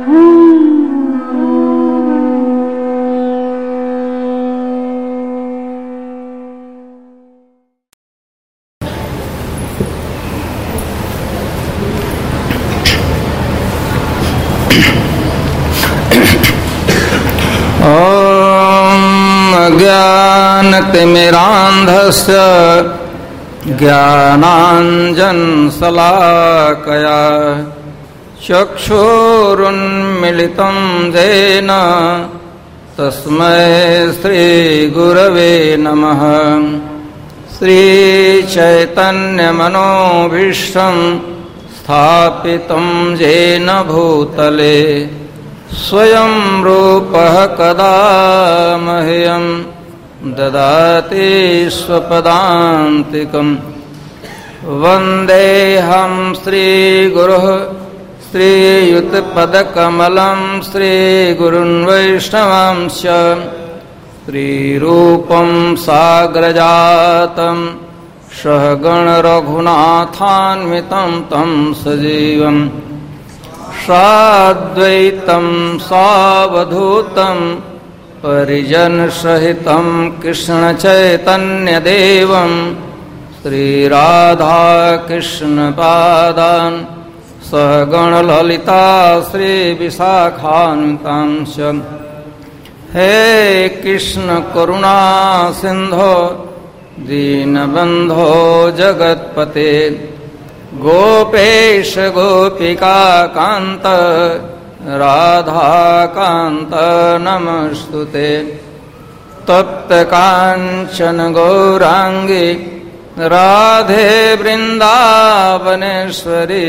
अज्ञानतिमिरान्धस्य ज्ञानाञ्जनशलाकया चक्षुरुन्मिलितं येन तस्मै श्रीगुरवे नमः। श्रीचैतन्यमनोभीष्टं स्थापितं येन भूतले स्वयं रूपः कदा मह्यं ददाति स्वपदान्तिकम्। वन्देऽहं श्रीगुरुः श्रीयुतपदकमलं श्रीगुरुन् वैष्णवांश्च श्रीरूपं साग्रजातं सहगणरघुनाथान्वितं तं सजीवम् साद्वैतं सावधूतं परिजनसहितं कृष्णचैतन्यदेवं श्रीराधाकृष्णपादान् सहगणललिता श्रीविशाखान्वितांश्च। हे कृष्ण करुणा सिन्धो दीनबन्धो जगत्पते गोपेश गोपिका कान्त राधाकान्त नमस्तुते। तप्त काञ्चन गौरांगी राधे वृन्दावनेश्वरी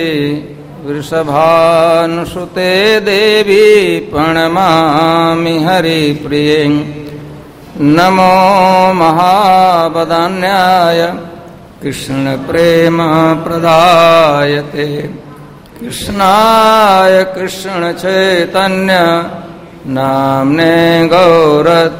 वृषभानुसुते देवी प्रणमामि हरिप्रिये। नमो महावदान्याय कृष्ण प्रेम प्रदायते कृष्णाय कृष्ण चैतन्य नाम्ने गौरत।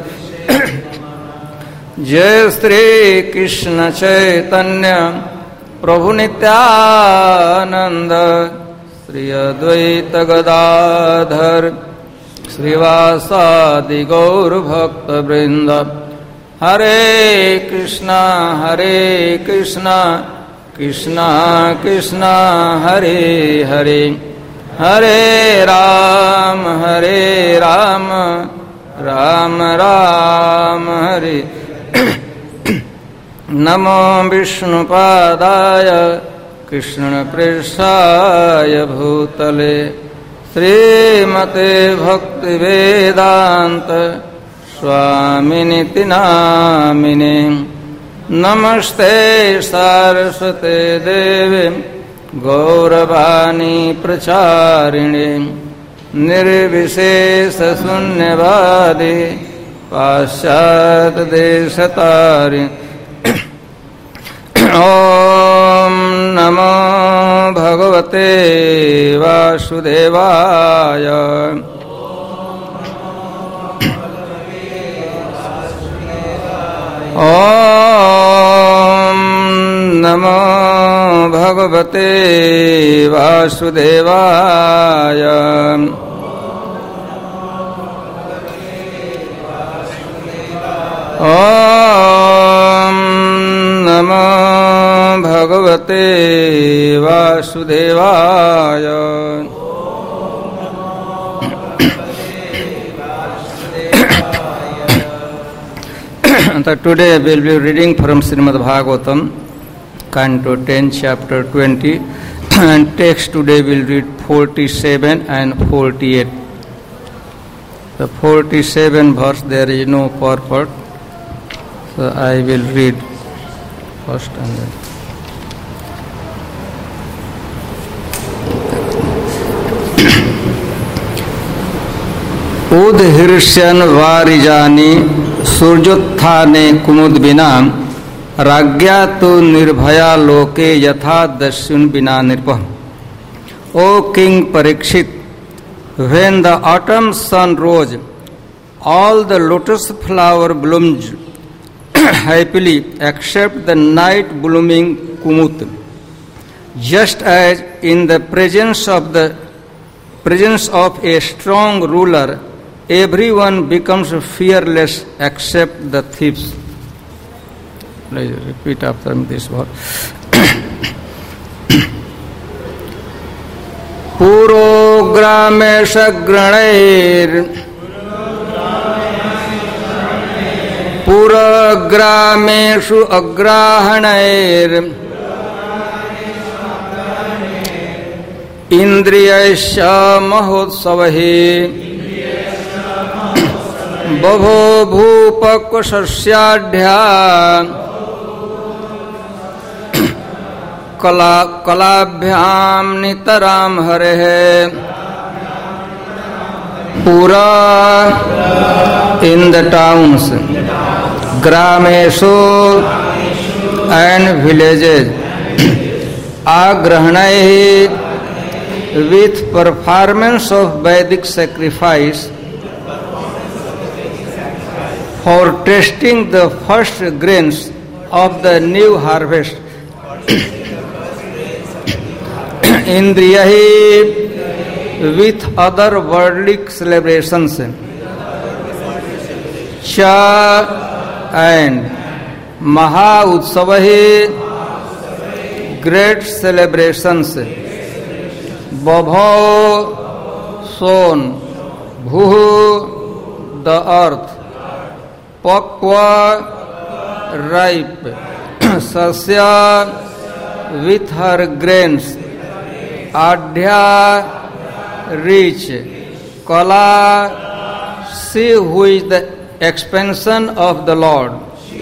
जय श्री कृष्ण चैतन्य प्रभु नित्यानंद श्री अद्वैत गदाधर श्रीवासादि गौर भक्त वृंद। हरे कृष्णा कृष्णा कृष्णा हरे हरे हरे राम राम राम हरे। नमो विष्णुपादाय कृष्णप्रेष्ठाय भूतले श्रीमते भक्तिवेदान्त स्वामिनिति नामिने। नमस्ते सारस्वते देवे गौरवाणी प्रचारिणे निर्विशेष शून्यवादी पाश्चात्य देशतारिणे। ओम नमो भगवते वासुदेवाय। ओम नमो भगवते वासुदेवाय। ओम नमो भगवते वासुदेवाय। So today we will be reading from Srimad Bhagavatam, Canto 10, Chapter 20, and text today we will read 47 and 48. The 47 verse there is no purport, so I will read first and then. उदहिर्ष्यन् वारिजानि सूर्योत्थाने कुमुद्विना राज्ञा तो निर्भया लोके यथा दस्युन बिना नृपः। O King Parikshit, when the autumn sun rose, all the lotus flower bloomed happily except the night blooming kumut. Just as in the presence of the presence of a strong ruler, everyone becomes fearless except the thieves. Please repeat after me this word. Purograme sagranair Puragrameshu agrahanair Indriyasya mahotsavahi Bhavo bhupakva sasyadhya Kalabhyam nitaram harehe Pura in the towns, Grameshu and villages, Agrahanai with performance of Vedic sacrifice for tasting the first grains of the new harvest. Indriyahi with other worldly celebrations. Cha and Maha Utsavahi great celebrations. Babho sown, Bhuhu the earth, Pakwa ripe, Sasya with her grains, Adhya rich, Kala see who is the expansion of the Lord,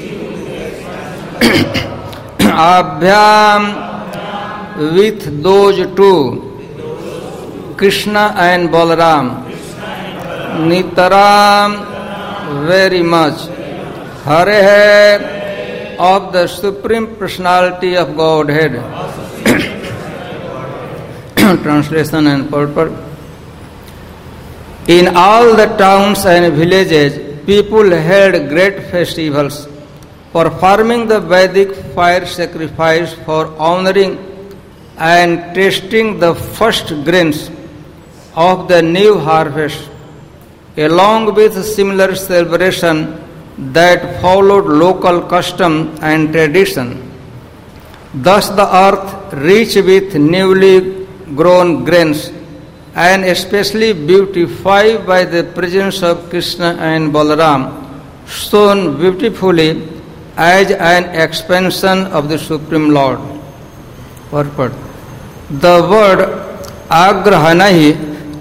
Abhyam with those two, Krishna and Balaram, Nitaram very much, Hare of the Supreme Personality of Godhead. Translation and purport. In all the towns and villages, people held great festivals, performing the Vedic fire sacrifice for honoring and tasting the first grains of the new harvest, along with similar celebration that followed local custom and tradition. Thus the earth, rich with newly grown grains, and especially beautified by the presence of Krishna and Balaram, shone beautifully as an expansion of the Supreme Lord. Purport. The word agrahanahi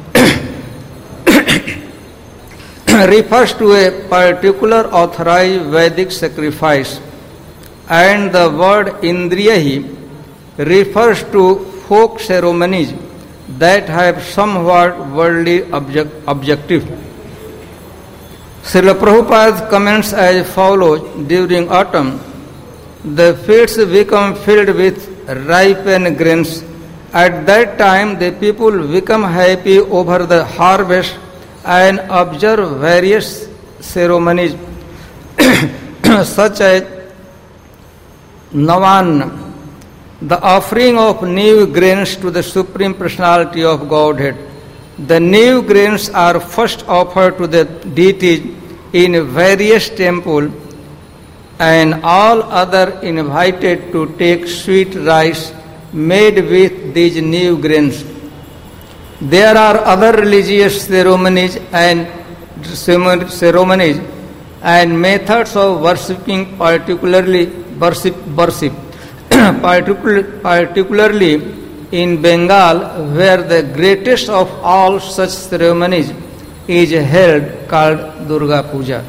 refers to a particular authorized Vedic sacrifice, and the word indriyahi refers to folk ceremonies that have somewhat worldly objective. Srila Prabhupada comments as follows: during autumn, the fields become filled with ripened grains. At that time, the people become happy over the harvest and observe various ceremonies such as Navan, the offering of new grains to the Supreme Personality of Godhead. The new grains are first offered to the deities in various temples, and all other invited to take sweet rice made with these new grains. There are other religious ceremonies and methods of worshipping, particularly in Bengal, where the greatest of all such ceremonies is held, called Durga Puja.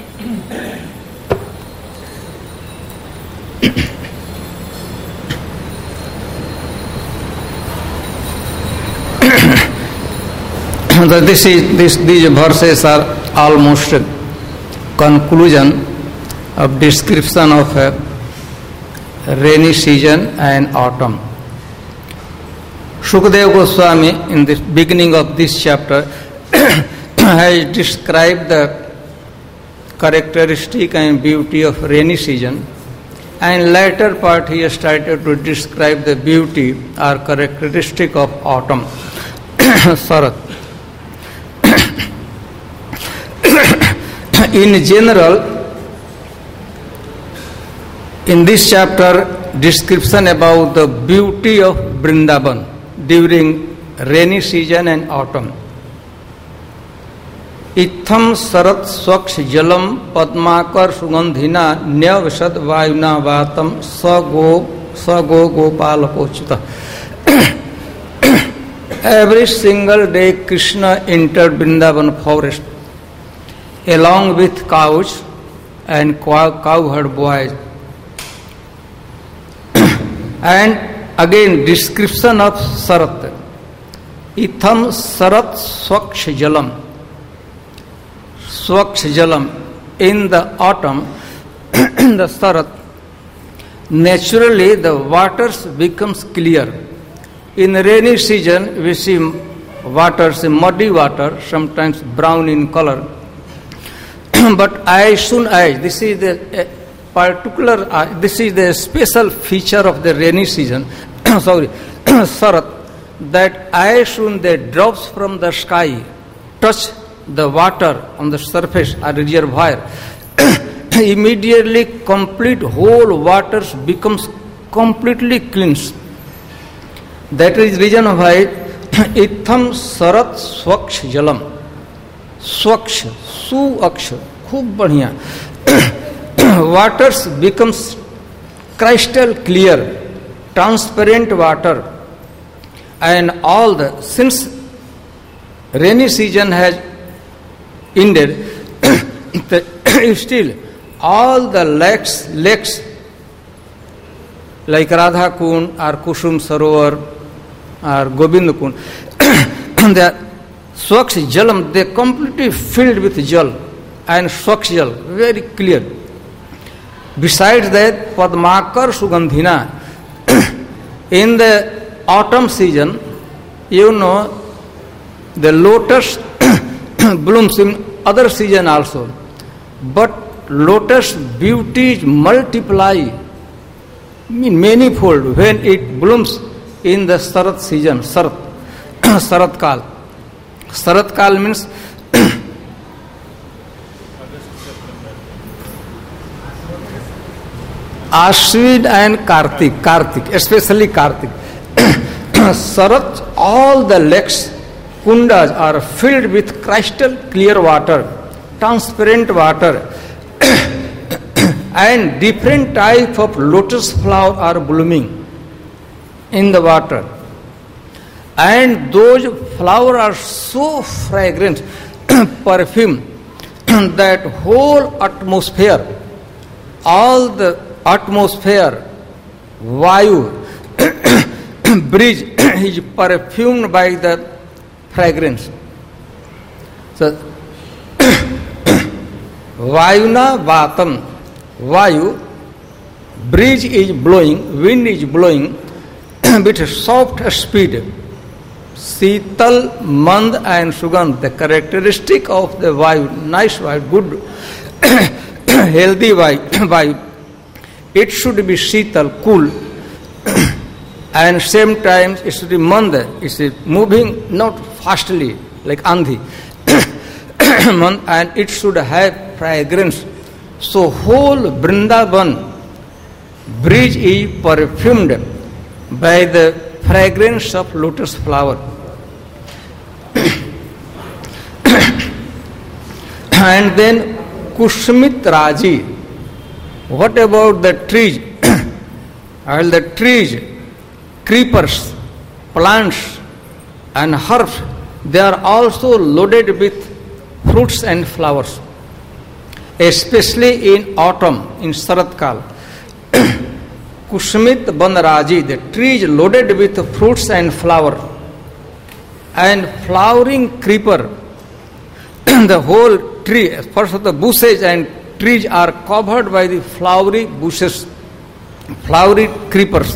These verses are almost conclusion of description of rainy season and autumn. Shukadeva Goswami, in the beginning of this chapter, has described the characteristic and beauty of rainy season, and later part he has started to describe the beauty or characteristic of autumn. Sarat. In general, in this chapter, description about the beauty of Vrindavan during rainy season and autumn. Itham sarat swaksh jalam padmakar sugandhina nyavasad vayuna vatam sago gopal pochita. Every single day Krishna entered Vrindavan forest along with cows and cowherd boys. And again description of Sarat. Itham sarat swaksh jalam. Swaksh jalam. In the autumn, the Sarat, naturally the waters becomes clear. In rainy season, we see waters, muddy water, sometimes brown in color. But as soon as, this is the special feature of the rainy season, Sarat, that as soon the drops from the sky touch the water on the surface or reservoir, immediately complete whole waters becomes completely cleansed. That is reason why Itham sarat swaksh jalam. Swaksh, su aksh, khub badhiya. Waters becomes crystal clear, transparent water, and all the, since rainy season has ended, still all the lakes like Radha Kund or Kusum Sarovar or Gobind Kund, the Swaksh Jalam, they completely filled with jal and Swaksh Jal, very clear. Besides that, Padmakar Sugandhina, in the autumn season, you know, the lotus blooms in other season also. But lotus beauties multiply manifold when it blooms in the Sarat season, Sarat Kal. Sarat Kal means Ashwin and Kartik, especially Kartik. Sarat, all the lakes, kundas are filled with crystal clear water, transparent water, and different type of lotus flower are blooming in the water. And those flowers are so fragrant, perfume, that whole atmosphere, all the atmosphere, Vayu, breeze is perfumed by the fragrance. So, Vayuna Vatam, Vayu, breeze is blowing, wind is blowing with soft speed. Sital, Mand and Sugandh, the characteristic of the Vayu, nice Vayu, good, healthy Vayu. It should be Sital, cool, and same time it should be Mand, it is moving not fastly like Andhi, and it should have fragrance. So whole Vrindavan breeze is perfumed by the fragrance of lotus flower. And then Kushmit Raji. What about the trees? All the trees, creepers, plants and herbs, they are also loaded with fruits and flowers. Especially in autumn, in Sarat Kal. Kushmit Bandaraji, the trees loaded with fruits and flower. And flowering creeper, the whole tree, first of the bushes and trees are covered by the flowery bushes, flowery creepers.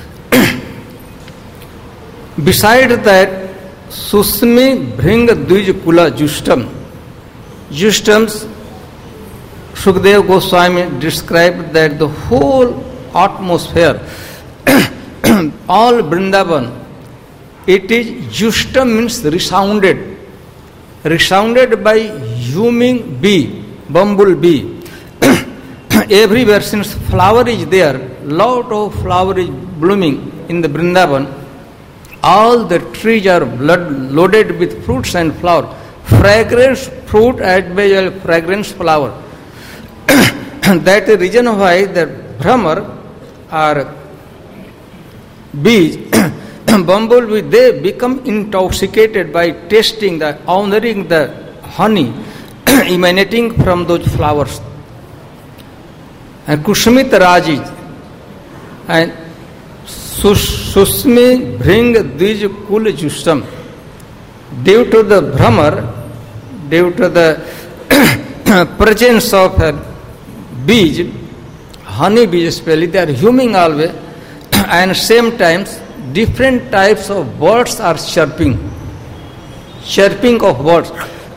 Besides that, Susmi Bhring Dvij Kula Justam. Justams, Shukdev Goswami described that the whole atmosphere, all Vrindavan, It is justum means resounded. Resounded by humming bee, bumblebee. Everywhere, since flower is there, lot of flower is blooming in the Vrindavan. All the trees are loaded with fruits and flower. Fragrance fruit as well as fragrance flower. That is the reason why the Brahmar or bees, bumblebee, they become intoxicated by tasting the, honoring the honey emanating from those flowers. And Kushmit Rajij and Susmi bring Dij Kul Justam. Due to the Brahmar, due to the presence of bees, honey bees especially, they are humming always, and same times different types of birds are chirping. Chirping of birds.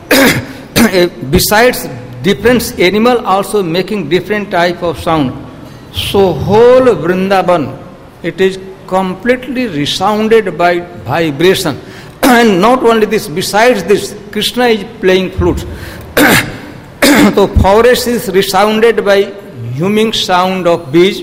Besides different animal also making different type of sound. So whole Vrindavan, it is completely resounded by vibration. And not only this, besides this, Krishna is playing flute. So forest is resounded by humming sound of bees,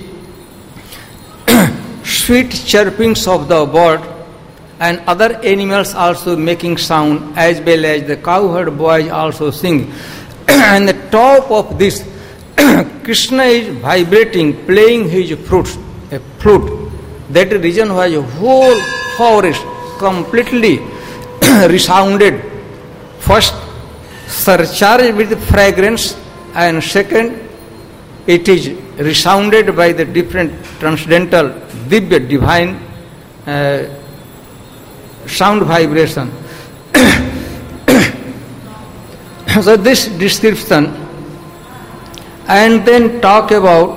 sweet chirpings of the bird, and other animals also making sound, as well as the cowherd boys also sing. And the top of this, Krishna is vibrating, playing his flute. That is the reason why the whole forest completely resounded. First, surcharged with fragrance, and second, it is resounded by the different transcendental, divya, divine sound vibration. So this description, and then talk about,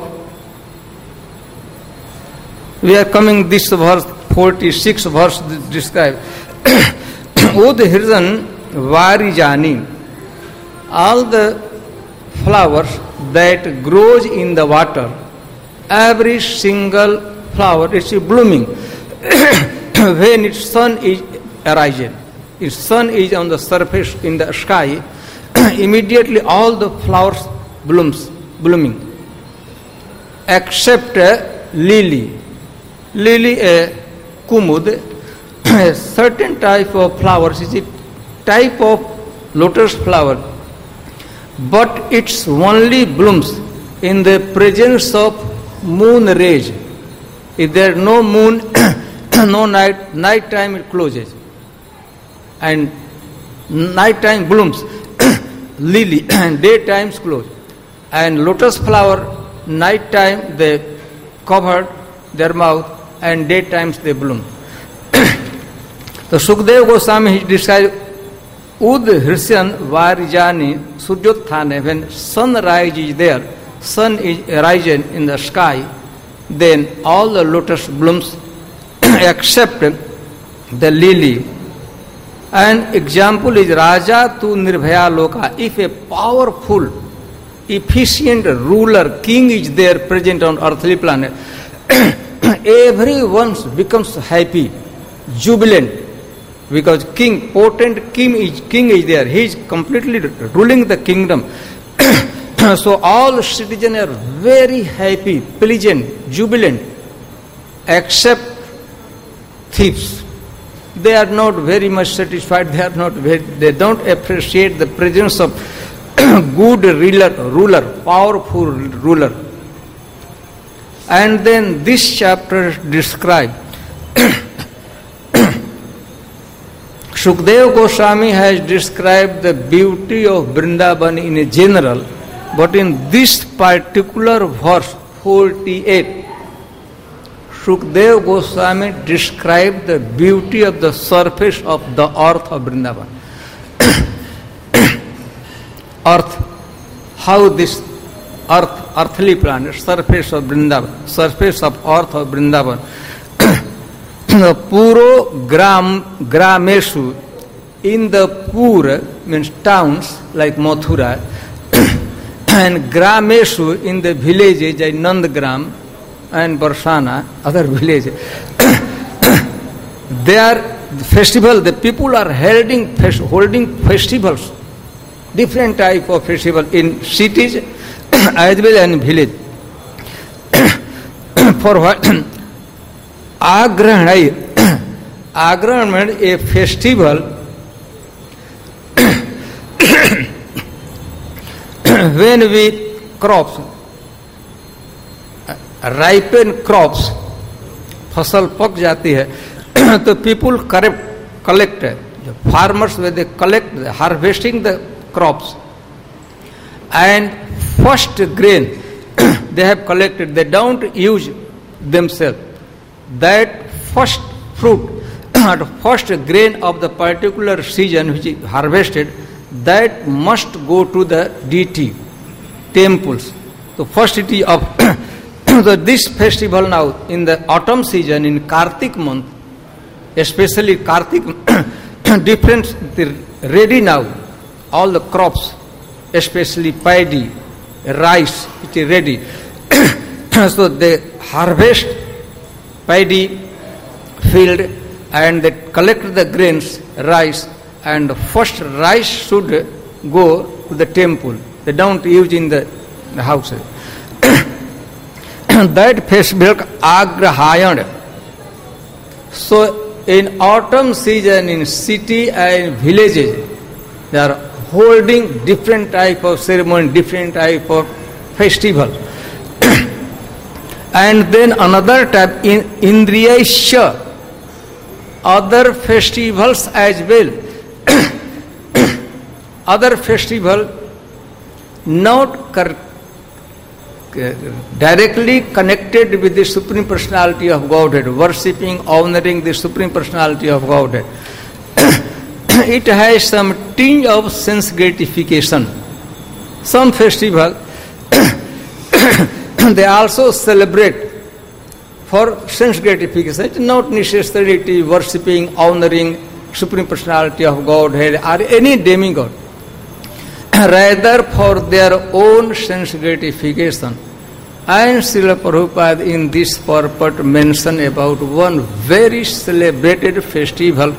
we are coming this verse, 46 verse described. Udhirjan varijani, all the flowers that grows in the water, every single flower is blooming when its sun is arising. Its sun is on the surface in the sky, immediately all the flowers blooming, except lily. Lily, kumud, a certain type of flowers is a type of lotus flower, but it only blooms in the presence of moon rays. If there is no moon, no night time it closes, and night time blooms lily, and daytime close. And lotus flower, night time they covered their mouth, and daytimes they bloom. So Sukdev Goswami describes Udhrisyan Varijani Suryothane, when sunrise is there, sun is rising in the sky, then all the lotus blooms except the lily. An example is Raja tu Nirbhaya Loka. If a powerful, efficient ruler, king is there present on earthly planet, everyone becomes happy, jubilant, because king, potent king is there. He is completely ruling the kingdom. So all citizens are very happy, pleasant, jubilant, except thieves. They are not very much satisfied. They don't appreciate the presence of good ruler, powerful ruler. And then this chapter describes, Shukdev Goswami has described the beauty of Vrindavan in a general, but in this particular verse 48, Shukdev Goswami described the beauty of the surface of the earth of Vrindavan. Earth, how this earth, earthly planet, surface of Vrindavan, surface of earth of Vrindavan. The Puro Grameshu, in the Pura means towns like Mathura, and Grameshu in the villages like Nandagram and Barsana, other villages. There festival, the people are holding festivals, different type of festival in cities as well and village. For what? Agrahan meant a festival when we crops, ripen crops, फसल पक जाती है तो people collect, the farmers when they collect, harvesting the crops, and first grain they have collected, they don't use themselves. That first fruit or first grain of the particular season which is harvested, that must go to the deity, temples. So first it is of so this festival now in the autumn season in Kartik month, especially Kartik, different ready now, all the crops, especially paddy, rice, it is ready. So they harvest paddy field and they collect the grains, rice, and first rice should go to the temple. They don't use in the houses. That festival Agrahayan. So in autumn season in city and villages, they are holding different type of ceremony, different type of festival. And then another type in Indriyasya, other festivals as well. Other festival not directly connected with the Supreme Personality of Godhead, worshipping, honoring the Supreme Personality of Godhead. It has some tinge of sense gratification. Some festival they also celebrate for sense gratification. It's not necessarily worshipping, honoring Supreme Personality of Godhead or any demigod. Rather for their own sense gratification. And Srila Prabhupada in this purport mentioned about one very celebrated festival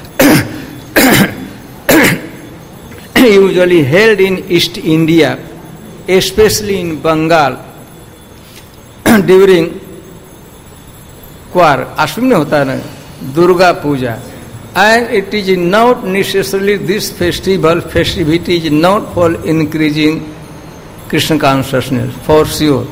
usually held in East India, especially in Bengal, during Kwar, Ashwin में होता है ना, Durga Puja. And it is not necessarily this festivity is not for increasing Krishna consciousness, for sure.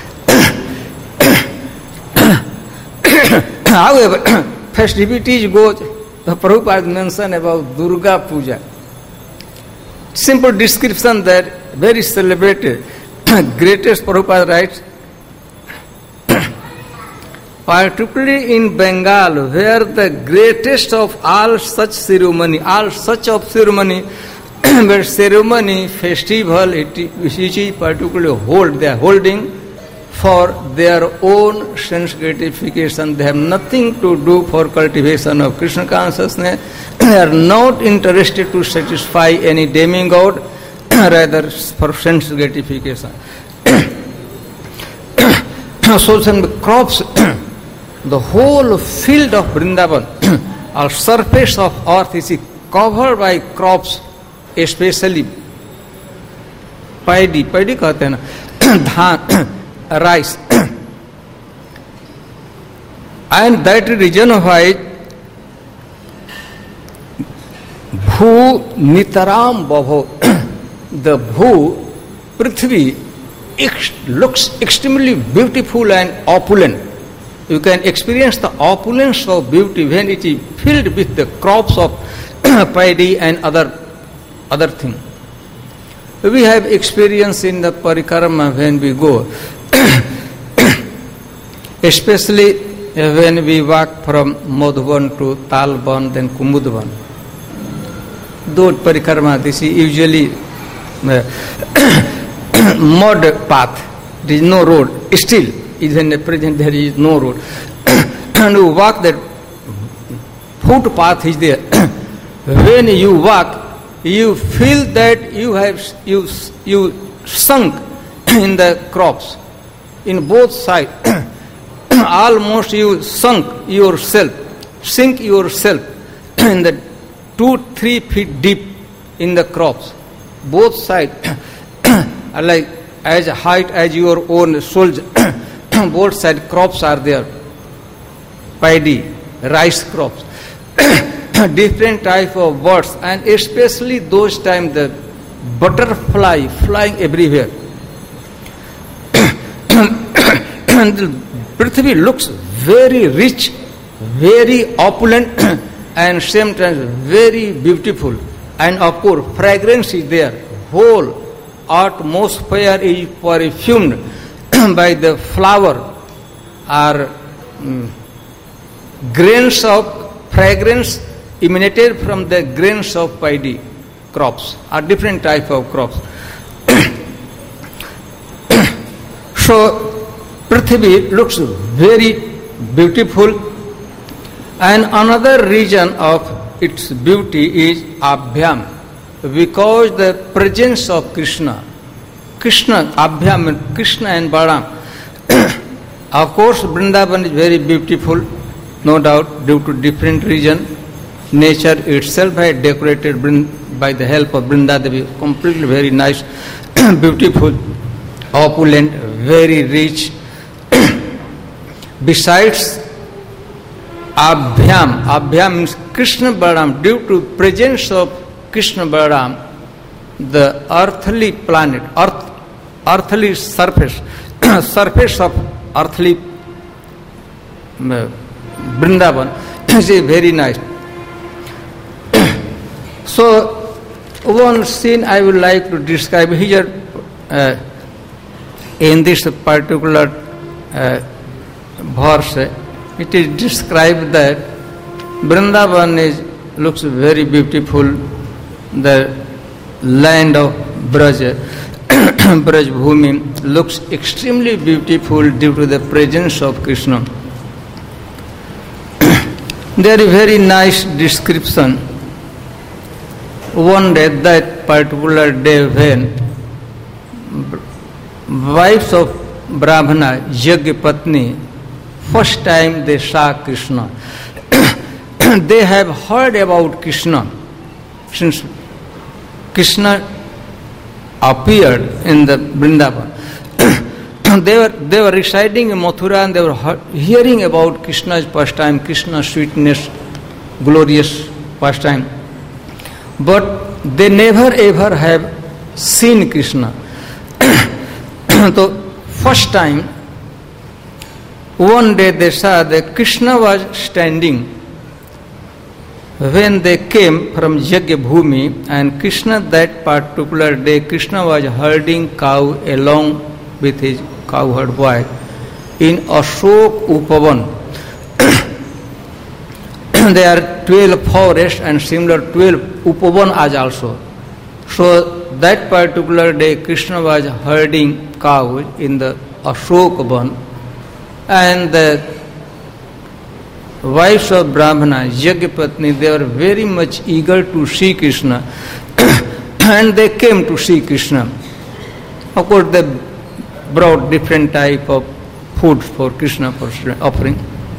However, festivities go, the Prabhupada mentioned about Durga Puja. Simple description that very celebrated. Greatest Prabhupada writes, particularly in Bengal, where the greatest of all such ceremony, where ceremony, festival, which is particularly they are holding for their own sense gratification. They have nothing to do for cultivation of Krishna consciousnness. They are not interested to satisfy any demigod, rather for sense gratification. So some crops, the whole field of Vrindavan, or surface of earth is covered by crops, especially paddy कहते हैं ना, धान, rice. And that reason why Bhu Nitaram Bhavo, the Bhu, Prithvi, looks extremely beautiful and opulent. You can experience the opulence of beauty when it is filled with the crops of paddy and other things. We have experience in the parikrama when we go, especially when we walk from Madhuban to Talban, then Kumudban. Those parikrama, this is usually mud path. There is no road. Still, even at present there is no road. And you walk, that footpath is there. When you walk, you feel that you sunk in the crops, in both sides. Almost you sink yourself, in the 2-3 feet deep in the crops. Both sides are like as height as your own shoulder. Both side crops are there. Paddy, rice crops. Different type of birds, and especially those times the butterfly flying everywhere. And the Prithvi looks very rich, very opulent, and same time very beautiful. And of course, fragrance is there. Whole atmosphere is perfumed by the flower or grains of fragrance emanated from the grains of paddy crops, or different type of crops. So Prithvi looks very beautiful, and another reason of its beauty is Abhyam, because the presence of Krishna. Krishna, Abhyam, Krishna and Balaram. Of course, Vrindavan is very beautiful, no doubt, due to different reason. Nature itself had decorated by the help of Vrindadevi, completely very nice, beautiful, opulent, very rich. Besides Abhyam means Krishna Balaram. Due to presence of Krishna Balaram, the earthly planet, earthly surface of earthly Vrindavan is very nice. So one scene I would like to describe here in this particular verse. It is described that Vrindavan looks very beautiful, the land of Braj Bhumi looks extremely beautiful due to the presence of Krishna. There is very nice description. One day, that particular day when wives of Brahmana, Yajna Patni, first time they saw Krishna. They have heard about Krishna since Krishna appeared in the Vrindavan. They were residing in Mathura and they were hearing about Krishna's pastime, Krishna's sweetness, glorious pastime. But they never ever have seen Krishna. So first time, one day they saw that Krishna was standing. When they came from Yajna Bhumi, and Krishna that particular day, Krishna was herding cow along with his cowherd wife in Ashok Upavan. There are 12 forests and similar 12 Upavan as also. So that particular day Krishna was herding cows in the Ashok Upavan, and the wives of Brahmana, Yajna Patni, they were very much eager to see Krishna and they came to see Krishna. Of course, they brought different type of food for Krishna for offering.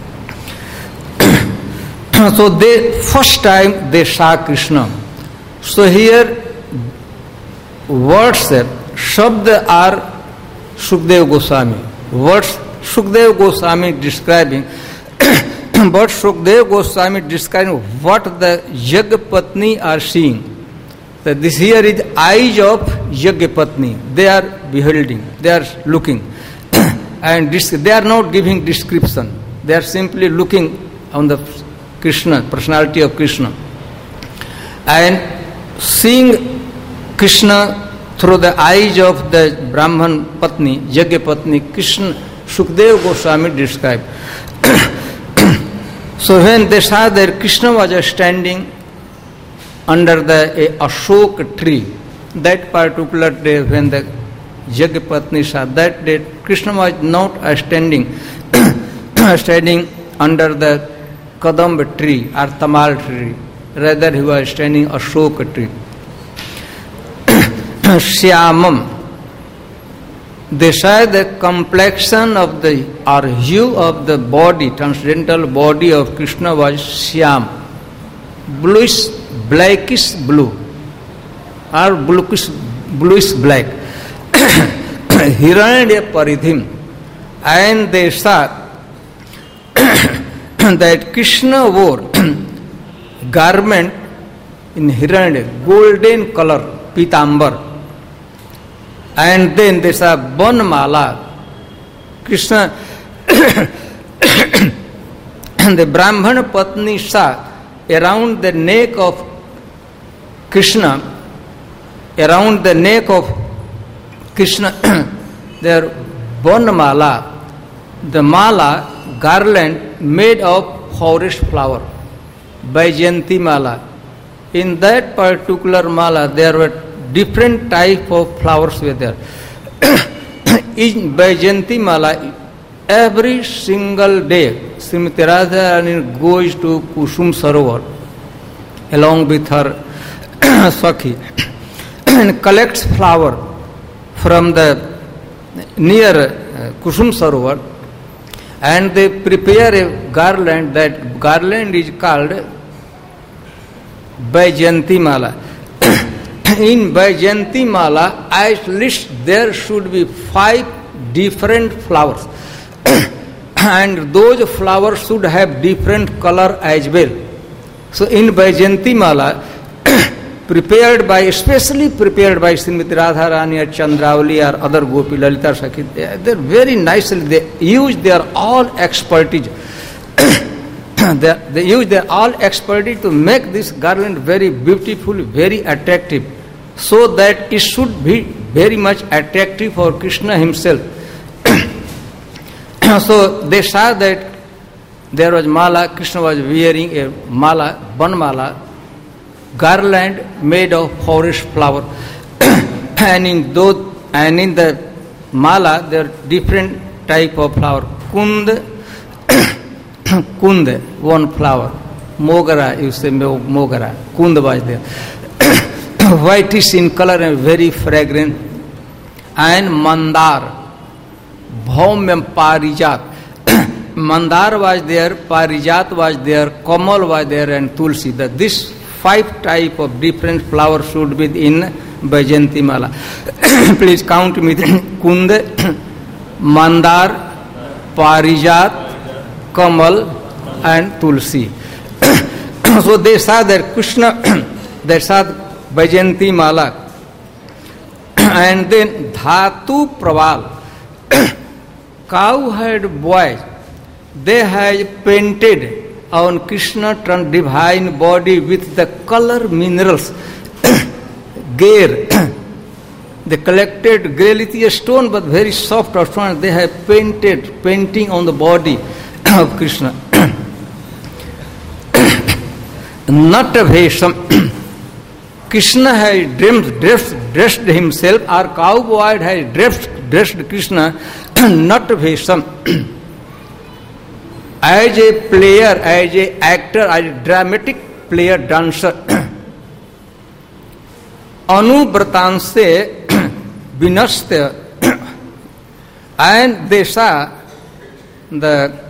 So first time they saw Krishna. So here words, Shabda are Sukdev Goswami. Words Sukdev Goswami describing, but Sukdev Goswami describing what the Yajna Patni are seeing. That this here is eyes of Yajna Patni. They are beholding, they are looking. And they are not giving description. They are simply looking on the Krishna, personality of Krishna. And seeing Krishna through the eyes of the Brahman Patni, Yajna Patni, Krishna, Sukdev Goswami described. So when they saw that Krishna was standing under the Ashok tree, that particular day when the Yajna Patni saw that day, Krishna was not standing under the Kadamba tree or Tamal tree, rather he was standing Ashok tree. Shyamam, they say the complexion of the or hue of the body, transcendental body of Krishna was Shyam, blackish blue or bluish black. Hiranya Paridhim. And they saw that Krishna wore garment in Hiranya, golden color, pitambar. And then they saw Banmala. Krishna, the Brahmana Patni saw around the neck of Krishna, their Banmala, the mala, garland made of forest flower, Vaijayanti mala. In that particular mala, there were different type of flowers were there. In Vaijayanti mala, every single day, Srimati Radharani goes to Kusum Sarovar along with her Sakhi and collects flower from the near Kusum Sarovar, and they prepare a garland. That garland is called Vaijayanti mala. In Vaijayanti mala, at least there should be 5 different flowers. And those flowers should have different color as well. So in Vaijayanti mala, especially prepared by Srimati Radharani or Chandravali or other Gopi Lalita Sakhi, they're very nicely, they use their all expertise. They use their all expertise to make this garland very beautiful, very attractive, so that it should be very much attractive for Krishna himself. So they saw that there was mala, Krishna was wearing a mala, Banmala, garland made of forest flower. And in the mala there are different type of flower. Kund, one flower. Mogara, you say Mogara. Kund was there. Whitish in color and very fragrant. And Mandar, Bhaumyam Parijat. Mandar was there, Parijat was there, Kamal was there, and Tulsi. This 5 type of different flowers should be in Vaijayanti mala. Please count me. Kund, Mandar, Parijat, Kamal, and Tulsi. So they saw that Krishna, they saw Vaijayanti mala. And then Dhatu Praval. Cow-head boys, they had painted on Krishna divine body with the color minerals. Gair. They collected grey stone, but very soft stone. They have painting on the body of Krishna. Natavesham. Krishna has dressed himself, or cowboy has dressed Krishna, Natavesham. As a player, as a actor, as a dramatic player, dancer. Anubratanse vinastya. And they saw the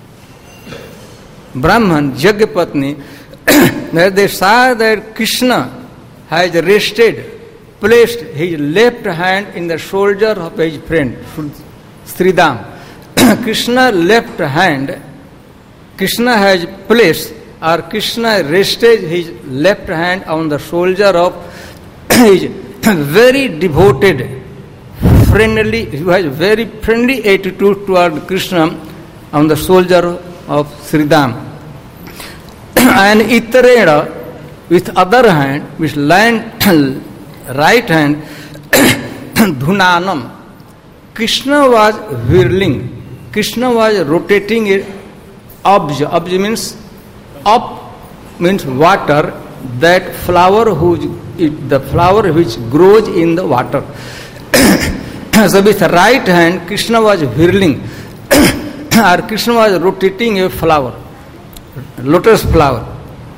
Brahman, Jagyapatni, that they saw that Krishna has placed his left hand in the shoulder of his friend, Sridham. Krishna left hand, Krishna has placed, or Krishna rested his left hand on the shoulder of his very devoted, friendly, he has very friendly attitude toward Krishna on the shoulder of Sridham. And Itareda, with other hand, with right hand, Dhunanam. Krishna was whirling. Krishna was rotating a abj. Abj means up, means water. That flower, the flower which grows in the water. So with right hand, Krishna was whirling, or Krishna was rotating a flower, lotus flower.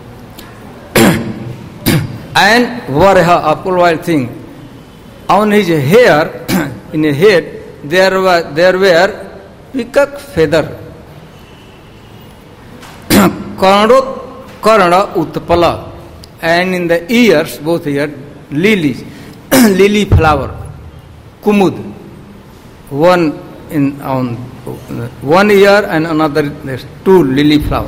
And Varaha, upward thing. On his hair, in his head, there were peacock feather. Karnot Karna Utpala, and in the ears, both ears, lilies, lily flower, kumud, one in on one ear and another, there's two lily flower.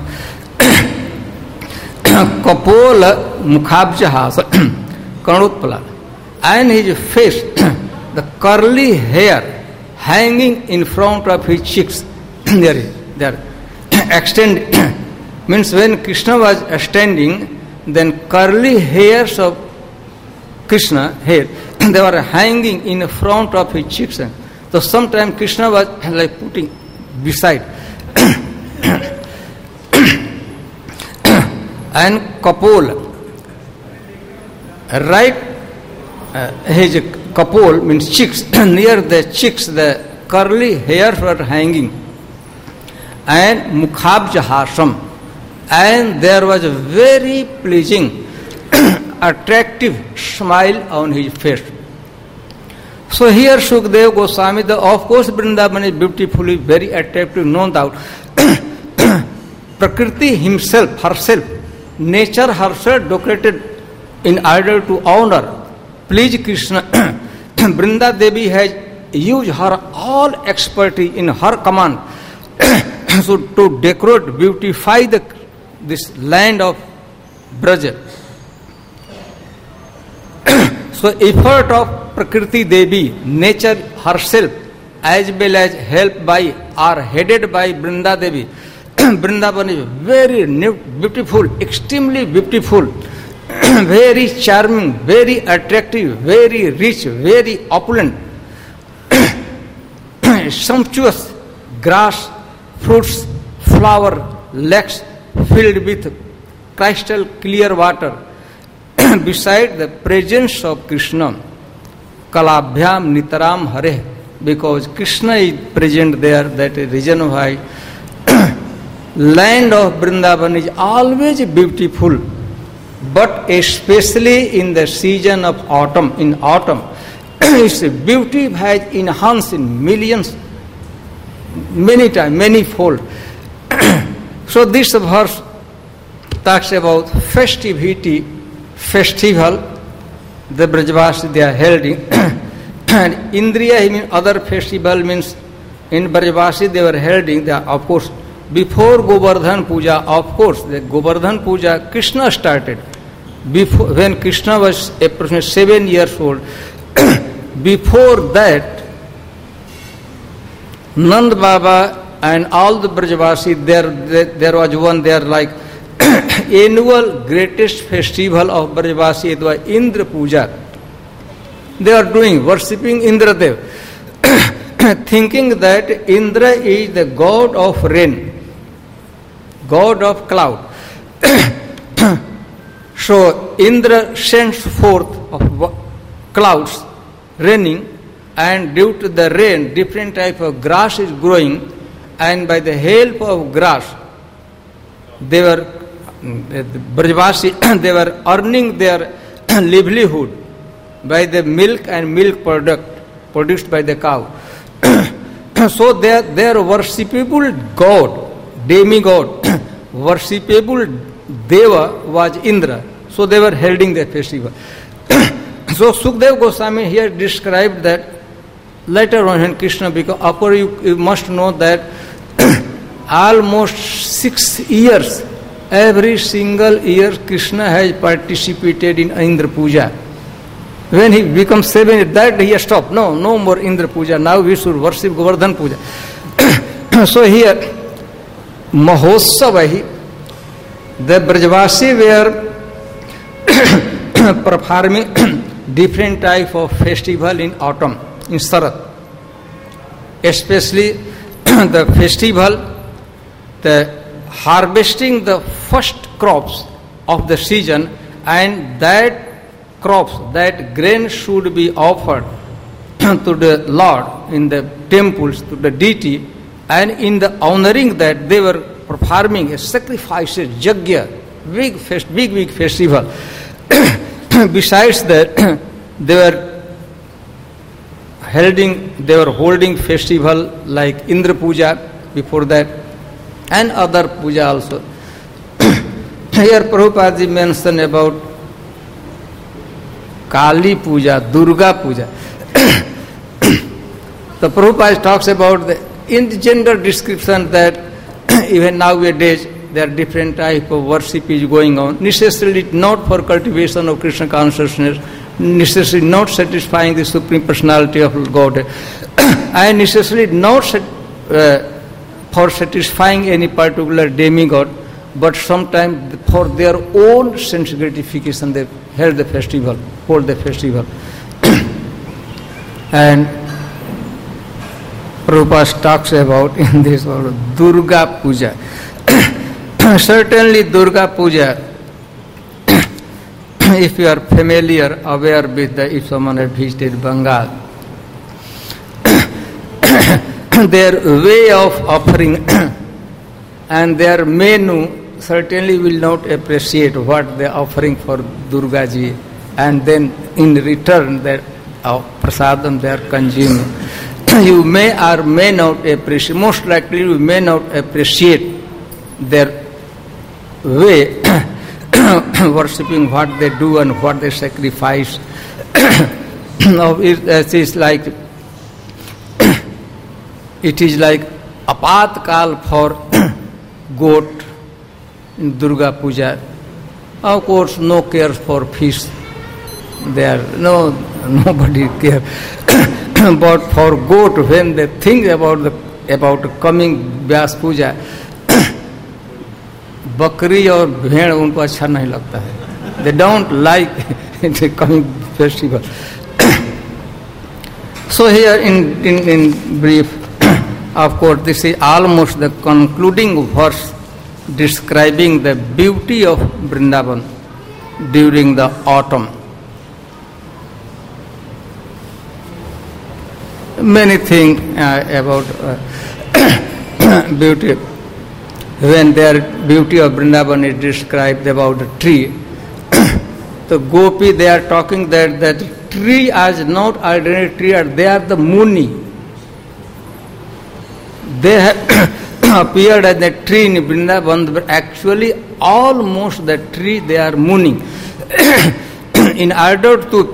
Kapola Mukhabjahasa, Karnutpala, and his face, the curly hair hanging in front of his cheeks, there extend. Means when Krishna was standing, then curly hairs of Krishna hair, they were hanging in front of his cheeks. So sometimes Krishna was like putting beside. And Kapol, right, his Kapol means cheeks, near the cheeks the curly hairs were hanging. And Mukhabjahasam, and there was a very pleasing, attractive smile on his face. So here Shukdev Goswami, of course Vrindavan is beautifully, very attractive, no doubt. Prakriti himself, herself, nature herself decorated in order to honor, please Krishna. Vrinda Devi has used her all expertise in her command so to decorate, beautify this land of Braja. So effort of Prakriti Devi, nature herself, as well as helped by or headed by Vrinda Devi. Vrindavan is very beautiful, extremely beautiful, very charming, very attractive, very rich, very opulent, sumptuous grass, fruits, flower, lakes filled with crystal clear water. Beside the presence of Krishna, Kalabhyam Nitaram Hare, because Krishna is present there, that is reason why land of Vrindavan is always beautiful, but especially in the season of autumn. In autumn, its beauty has enhanced in millions, many times, many-fold. So this verse talks about festival, the Brajavasi they are holding. And Indriya, means other festival, means in Brajavasi they were holding, of course, before Govardhan Puja, of course, the Govardhan Puja, Krishna started. Before, when Krishna was approximately 7 years old, before that, Nand Baba and all the Brajavasi, there was one there like annual greatest festival of Brajavasi, it was Indra Puja. They are doing, worshipping Indradev, thinking that Indra is the god of rain, god of cloud. So Indra sends forth of clouds raining, and due to the rain, different type of grass is growing, and by the help of grass, they were Brajavasi, they were earning their livelihood by the milk and milk product produced by the cow. So their worshipable god, demigod, worshipable Deva was Indra. So they were holding the festival. So Sukdev Goswami here described that later on when Krishna became upper, you must know that almost 6 years, every single year Krishna has participated in Indra Puja. When he becomes 7, that he has stopped. No more Indra Puja. Now we should worship Govardhan Puja. So here, Mahotsavahi, the Brajavasi were performing different type of festival in autumn, in Sarat. Especially the festival, the harvesting the first crops of the season, and that crops, that grain should be offered to the Lord in the temples, to the deity, and in the honoring that they were performing a sacrifices, yajna, big festival. Besides that, they were holding festival like Indra Puja before that, and other puja also. here Prabhupada ji mentioned about Kali Puja, Durga Puja. The Prabhupada talks about in the general description that even nowadays there are different type of worship is going on, necessarily not for cultivation of Krishna consciousness, necessarily not satisfying the Supreme Personality of Godhead, and necessarily not for satisfying any particular demigod, but sometimes for their own sense gratification they hold the festival. And Prabhupada talks about in this world Durga Puja. Certainly Durga Puja, if you are familiar, aware with if someone has visited Bengal, their way of offering and their menu certainly will not appreciate what they are offering for Durga Ji, and then in return their prasadam they are consuming. You may or may not appreciate, most likely you may not appreciate their way worshipping, what they do and what they sacrifice. It is like apat kal for goat in Durga Puja. Of course, no cares for fish. There, nobody cares. But for goat, when they think about coming Vyas Puja, बकरी और भेड़ उनको अच्छा नहीं लगता है. They don't like the coming festival. So here in brief, of course, this is almost the concluding verse describing the beauty of Vrindavan during the autumn. Many things about beauty. When their beauty of Vrindavan is described about the tree, the Gopi, they are talking that tree as not ordinary tree, they are the Muni. They have appeared as the tree in Vrindavan, but actually almost the tree they are Muni. In order to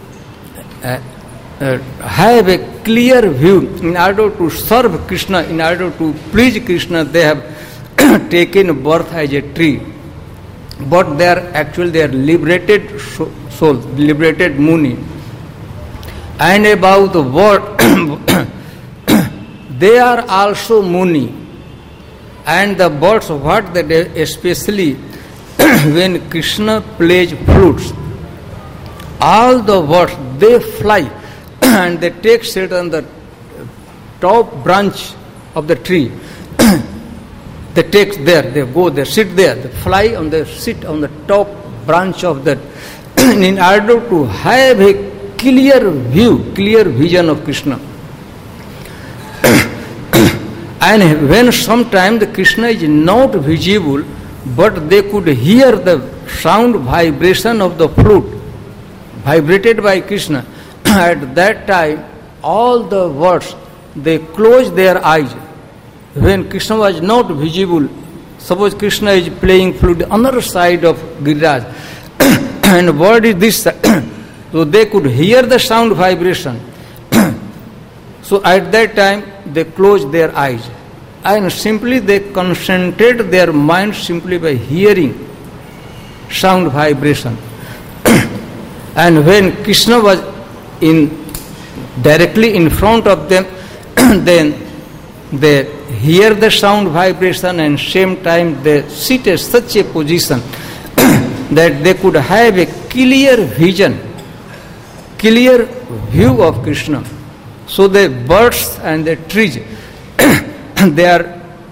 have a clear view, in order to serve Krishna, in order to please Krishna, they have taken birth as a tree. But they are liberated souls, liberated Muni. And about the word, they are also Muni. And the birds, what they do, especially when Krishna plays flutes, all the birds, they fly and they take shelter on the top branch of the tree. They take there, they go there, sit there, they fly on the sit on the top branch of that, in order to have a clear view, clear vision of Krishna. And when sometimes the Krishna is not visible, but they could hear the sound vibration of the flute, vibrated by Krishna, at that time all the words, they close their eyes. When Krishna was not visible, suppose Krishna is playing flute on the other side of Giriraj, and what is this? So they could hear the sound vibration. So at that time they close their eyes and simply they concentrate their mind simply by hearing sound vibration. And when Krishna was directly in front of them, then they hear the sound vibration and same time they sit at such a position that they could have a clear vision, clear view of Krishna. So the birds and the trees, they are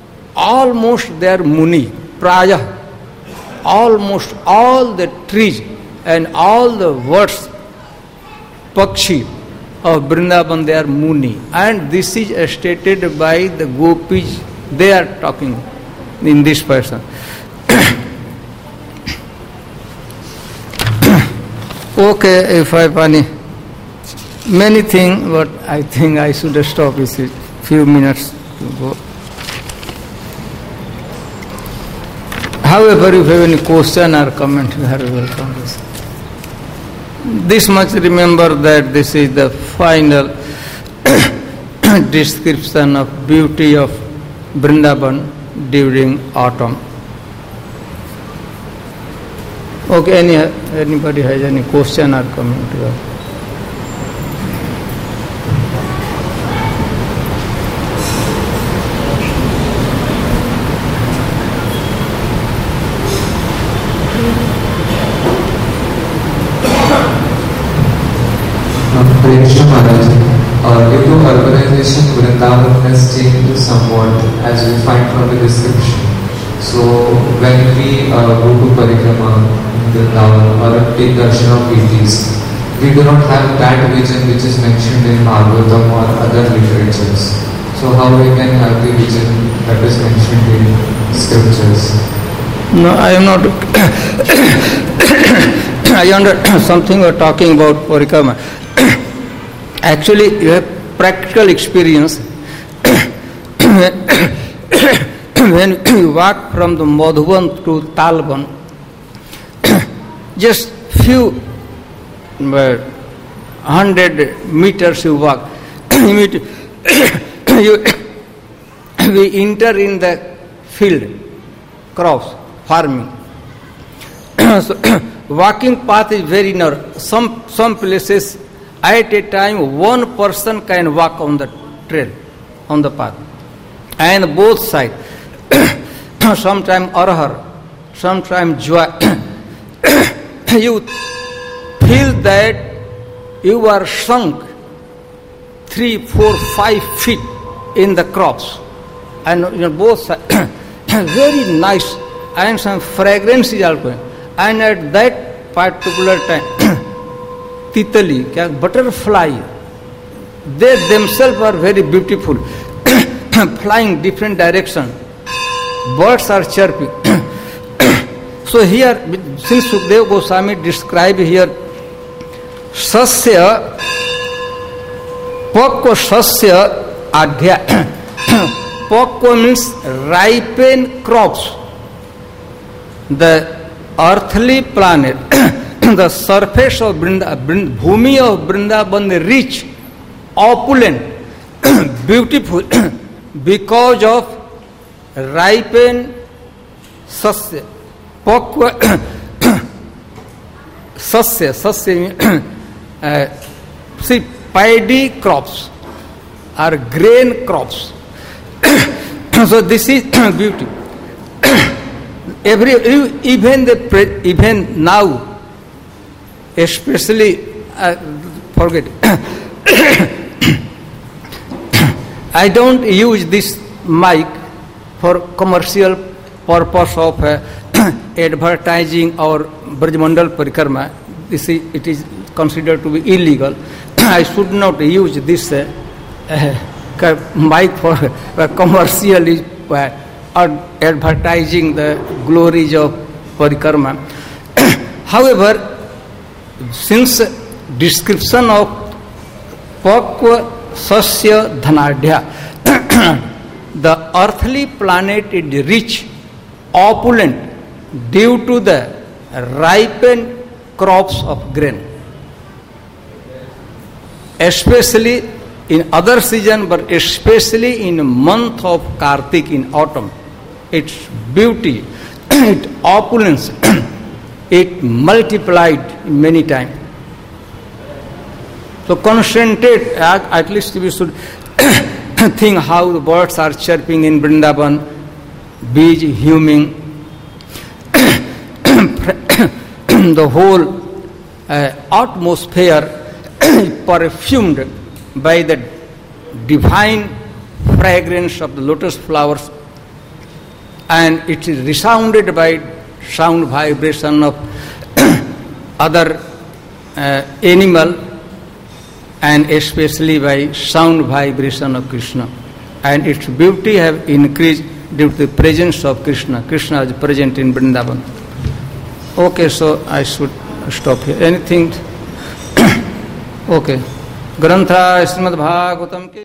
Muni, Praya. Almost all the trees and all the birds, Pakshi of Vrindavan, they are Muni. And this is stated by the Gopis, they are talking in this person. Okay, if I have many things, but I think I should stop. It's a few minutes to go. However, if you have any question or comment, you are welcome. This much remember that this is the final description of beauty of Vrindavan during autumn. Okay, anybody has any question or comment? Krishna Maharaj, due to urbanization, Vrindavan has changed somewhat as we find from the description. So when we go to Parikrama in Vrindavan or take darshan of deities, we do not have that vision which is mentioned in Bhagavatam or other literatures. So how we can have the vision that is mentioned in scriptures? No, I am not. I understand something we are talking about Parikrama. Actually, you have practical experience when you walk from the Madhuban to Talban, just few 100 meters you walk, we enter in the field, crops, farming. So, walking path is very narrow. Some places, at a time, one person can walk on the trail, on the path, and both sides. Sometimes arhar, sometimes joy. You feel that you are sunk 3, 4, 5 feet in the crops, and both sides. Very nice, and some fragrance is also. And at that particular time, titali, butterfly, they themselves are very beautiful, flying different direction. Birds are chirping. So here, since Sukadeva Goswami described here, sasya, pakwa sasya adhya. Pakwa means ripen crops. The earthly planet, the surface of Vrindavan, Bhumi of Vrindavan, rich, opulent, beautiful, because of ripen sasya. Pakwa sasya, see, paddy crops are grain crops. So this is beauty. Even now, especially, forget it. I don't use this mic for commercial purpose of advertising or Brajmandal Parikrama. It is considered to be illegal. I should not use this mic for commercially advertising the glories of Parikrama. However, since description of Pakwa Sasya Dhanadhya, the earthly planet is rich, opulent, due to the ripened crops of grain. Especially in other season, but especially in month of Kartik in autumn. Its beauty, its opulence, it multiplied many times. So concentrate, at least we should think how the birds are chirping in Vrindavan, bees humming, the whole atmosphere perfumed by the divine fragrance of the lotus flowers, and it is resounded by sound vibration of other animal, and especially by sound vibration of Krishna. And its beauty have increased due to the presence of Krishna. Krishna is present in Vrindavan. Okay, so I should stop here. Anything? Okay. Grantha Srimad Bhagavatam.